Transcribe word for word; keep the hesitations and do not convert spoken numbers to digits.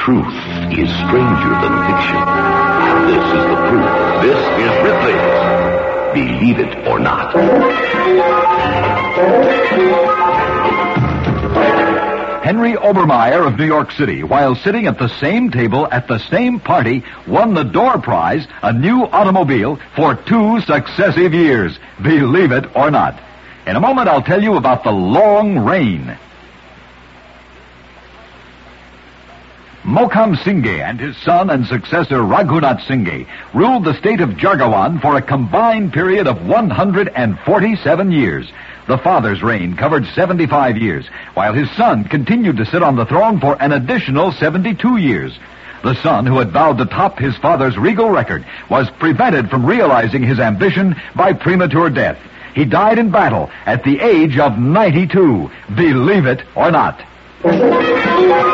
Truth is stranger than fiction. And this is the proof. This is Ripley's Believe It or Not. Henry Obermeyer of New York City, while sitting at the same table at the same party, won the door prize, a new automobile, for two successive years. Believe it or not. In a moment, I'll tell you about the long rain. Mokham Singh and his son and successor Raghunath Singh ruled the state of Jargawan for a combined period of one hundred forty-seven years. The father's reign covered seventy-five years, while his son continued to sit on the throne for an additional seventy-two years. The son, who had vowed to top his father's regal record, was prevented from realizing his ambition by premature death. He died in battle at the age of ninety-two. Believe it or not.